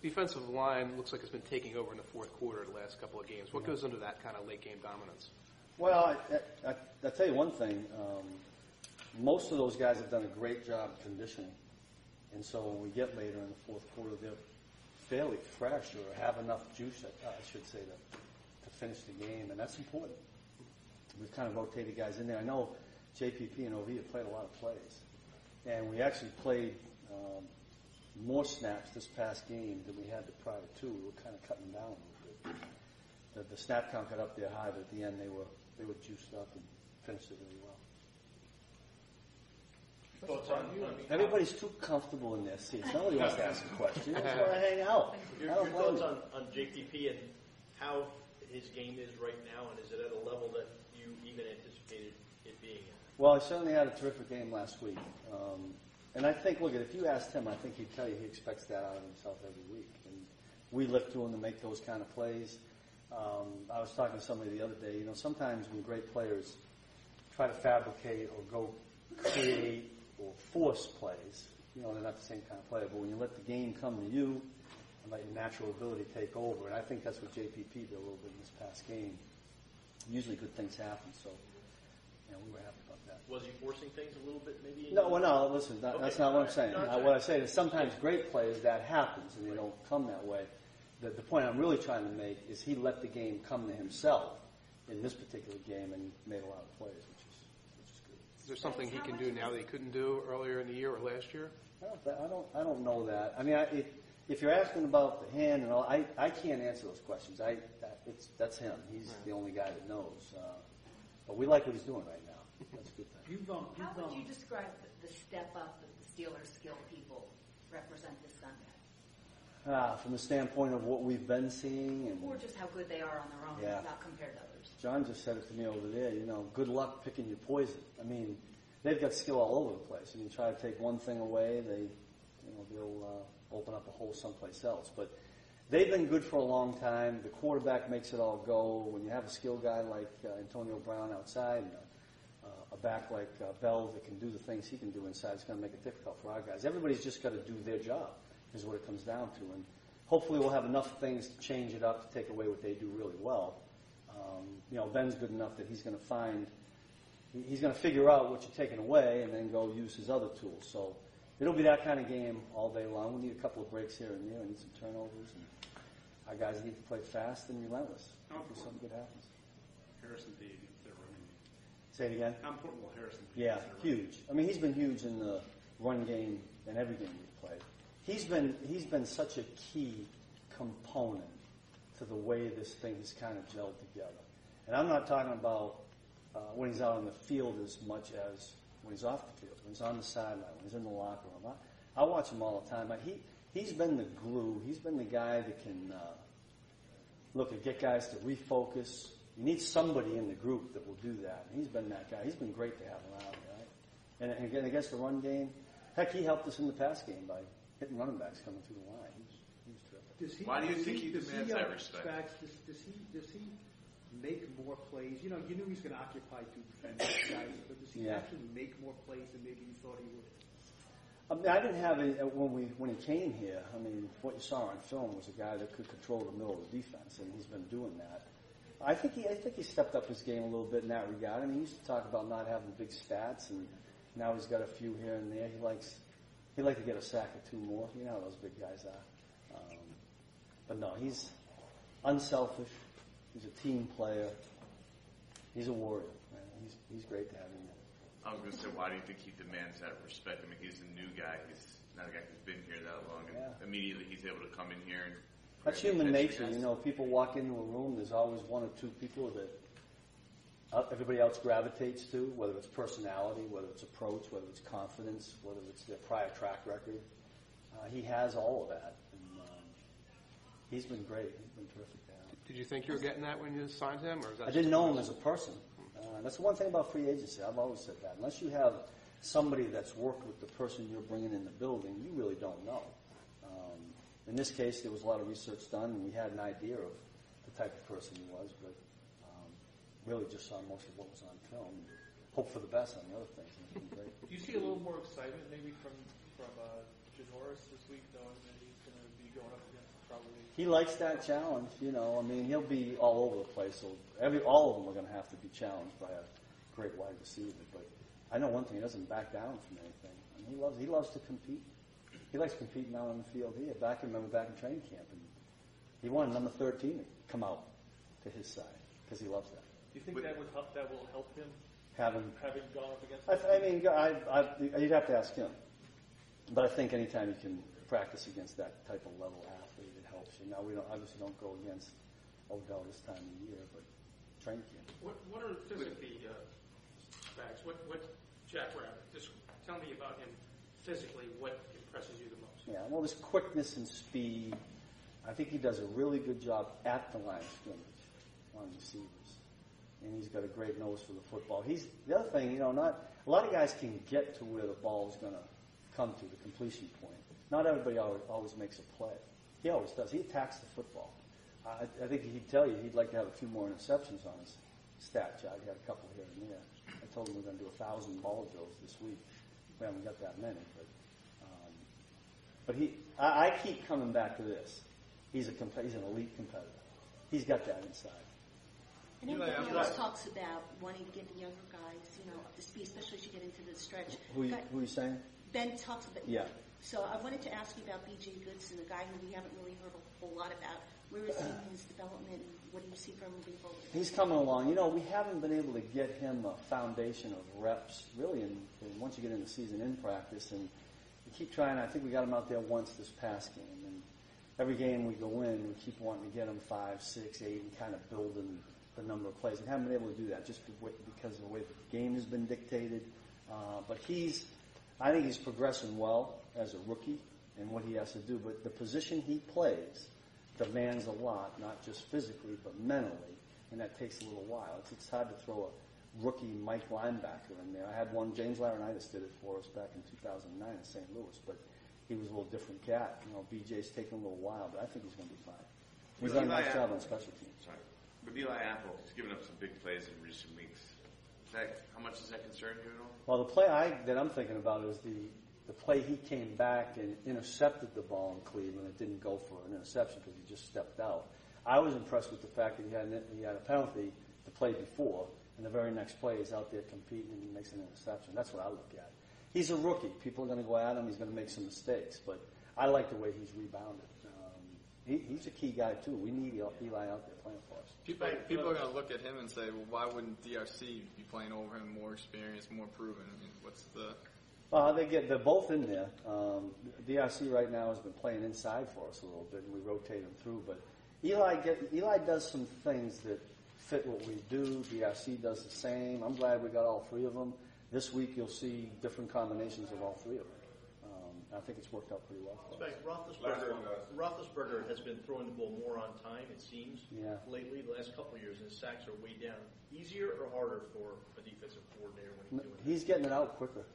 defensive line looks like it's been taking over in the fourth quarter the last couple of games. What goes into that kind of late game dominance? Well, I'll tell you one thing. Most of those guys have done a great job conditioning. And so when we get later in the fourth quarter, they're fairly fresh or have enough juice, I should say, to finish the game. And that's important. We've kind of rotated guys in there. I know JPP and OV have played a lot of plays. And we actually played more snaps this past game than we had the prior two. We were kind of cutting down a little bit. The snap count got up there high, but at the end they were juiced up and finished it really well. Everybody's too comfortable in their seats. Nobody wants to ask a question. They just want to hang out. Your thoughts on JPP and how his game is right now, and is it at a level that you even anticipated it being at? Well, he certainly had a terrific game last week. And I think, look, if you asked him, I think he'd tell you he expects that out of himself every week. And we look to him to make those kind of plays. I was talking to somebody the other day. Sometimes when great players try to fabricate or go create or force plays, they're not the same kind of player. But when you let the game come to you and let your natural ability take over, and I think that's what JPP did a little bit in this past game. Usually good things happen, so we were happy about that. Was he forcing things a little bit, maybe? No, listen, that's not what I'm saying. What I say is sometimes great players, that happens, and they don't come that way. The point I'm really trying to make is he let the game come to himself in this particular game and made a lot of plays, which is good. Is there something he can do now that he couldn't do earlier in the year or last year? I don't know that. I mean, if you're asking about the hand and all, I can't answer those questions. That's him. He's the only guy that knows. But we like what he's doing right now. That's a good thing. How would you describe the step up that the Steelers skill people represent this Sunday? From the standpoint of what we've been seeing, or just how good they are on their own, not compared to others. John just said it to me over there. Good luck picking your poison. I mean, they've got skill all over the place. I mean, try to take one thing away, they'll open up a hole someplace else. But they've been good for a long time. The quarterback makes it all go. When you have a skill guy like Antonio Brown outside, and a back like Bell that can do the things he can do inside, it's going to make it difficult for our guys. Everybody's just got to do their job, is what it comes down to. And hopefully we'll have enough things to change it up to take away what they do really well. Ben's good enough that he's going to figure out what you're taking away and then go use his other tools. So it'll be that kind of game all day long. We need a couple of breaks here and there. We need some turnovers. And our guys need to play fast and relentless. Hopefully something good happens. Harrison Davis, their running. Say it again? How important will Harrison be? Yeah, huge. I mean, he's been huge in the run game and every game we've played. He's been such a key component to the way this thing has kind of gelled together. And I'm not talking about when he's out on the field as much as when he's off the field, when he's on the sideline, when he's in the locker room. I watch him all the time. He's been the glue. He's been the guy that can get guys to refocus. You need somebody in the group that will do that. And he's been that guy. He's been great to have around, right? And again, against the run game, heck, he helped us in the pass game by hitting running backs coming through the line. He was terrific. Why do you think he demands that respect? Does he make more plays? You knew he was going to occupy two defensive guys, but does he actually make more plays than maybe you thought he would? I mean, I didn't have it when he came here. I mean, what you saw on film was a guy that could control the middle of the defense, and he's been doing that. I think he stepped up his game a little bit in that regard. I mean, he used to talk about not having big stats, and now he's got a few here and there. He'd like to get a sack or two more. You know how those big guys are. But no, he's unselfish. He's a team player. He's a warrior. Man. He's great to have him there. I was going to say, why do you think he demands that respect? I mean, he's a new guy. He's not a guy who's been here that long. And immediately he's able to come in here. And that's human nature. People walk into a room, there's always one or two people that everybody else gravitates to, whether it's personality, whether it's approach, whether it's confidence, whether it's their prior track record. He has all of that. And he's been great. He's been terrific to have. Did you think you were getting that when you signed him? Or is that I didn't know him as a person. That's the one thing about free agency. I've always said that. Unless you have somebody that's worked with the person you're bringing in the building, you really don't know. In this case, there was a lot of research done, and we had an idea of the type of person he was, but really just saw most of what was on film. Hope for the best on the other things. And it's been great. Do you see a little more excitement maybe from Janoris this week, knowing that he's going to be going up against He likes that challenge, you know. I mean, he'll be all over the place. So all of them are going to have to be challenged by a great wide receiver. But I know one thing: he doesn't back down from anything. I mean, he loves to compete. He likes competing out on the field here. I remember back in training camp, and he wanted number 13 to come out to his side because he loves that. Do you think that will help him Having gone up against? I mean, you'd have to ask him. But I think anytime you can practice against that type of level athlete, it helps you. Now, we obviously don't go against Odell this time of year, but training camp. What are physically, Spags? What Jack Rabbit? Just tell me about him physically. What impresses you the most? Yeah, well, his quickness and speed. I think he does a really good job at the line of scrimmage on receivers, and he's got a great nose for the football. The other thing, you know, not a lot of guys can get to where the ball is going to come to the completion point. Not everybody always makes a play. He always does. He attacks the football. I think he'd tell you he'd like to have a few more interceptions on his stat chart. He had a couple here and there. I told him we're going to do 1,000 ball drills this week. We haven't got that many, but I keep coming back to this. He's an elite competitor. He's got that inside. And everybody else talks about wanting to get the younger guys, you know, up to speed, especially as you get into the stretch. Who are you saying? Ben talks about. Yeah. So I wanted to ask you about B.J. Goodson, a guy who we haven't really heard a whole lot about. Where is he in his development, and what do you see from him moving forward? He's coming along. You know, we haven't been able to get him a foundation of reps, really, once you get into season in practice. And we keep trying. I think we got him out there once this past game. And every game we go in, we keep wanting to get him 5, 6, 8, and kind of building the number of plays. We haven't been able to do that just because of the way the game has been dictated. But I think he's progressing well as a rookie and what he has to do. But the position he plays demands a lot, not just physically, but mentally, and that takes a little while. It's hard to throw a rookie Mike linebacker in there. I had one, James Laurinaitis did it for us back in 2009 in St. Louis, but he was a little different cat. You know, BJ's taking a little while, but I think he's going to be fine. He's done a nice job on special teams. Sorry. With Eli Apple, he's given up some big plays in recent weeks. How much does that concern you at all? Well, the play that I'm thinking about is the play he came back and intercepted the ball in Cleveland. It didn't go for an interception because he just stepped out. I was impressed with the fact that he had a penalty the play before, and the very next play he's out there competing and he makes an interception. That's what I look at. He's a rookie. People are going to go at him. He's going to make some mistakes, but I like the way he's rebounded. He's a key guy too. We need Eli out there playing for us. People are going to look at him and say, well, why wouldn't DRC be playing over him, more experienced, more proven? I mean, what's the... They're both in there. DRC right now has been playing inside for us a little bit, and we rotate him through. But Eli does some things that fit what we do. DRC does the same. I'm glad we got all three of them. This week you'll see different combinations of all three of them. I think it's worked out pretty well for us. Roethlisberger has been throwing the ball more on time, it seems, lately, the last couple of years, and his sacks are way down. Easier or harder for a defensive coordinator when he's doing that? He's getting it out quicker.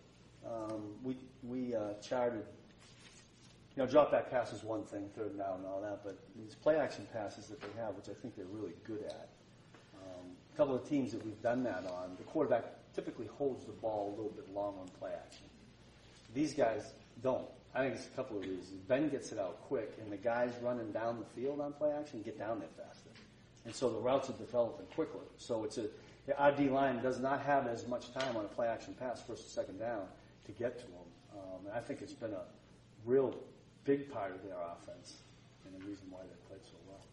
We charted, drop back pass is one thing, third down and all that, but these play action passes that they have, which I think they're really good at. A couple of teams that we've done that on, the quarterback typically holds the ball a little bit long on play action. These guys don't. I think it's a couple of reasons. Ben gets it out quick, and the guys running down the field on play action get down there faster. And so the routes are developing quicker. So our D-line does not have as much time on a play action pass, first or second down, to get to them. And I think it's been a real big part of their offense and the reason why they played so well.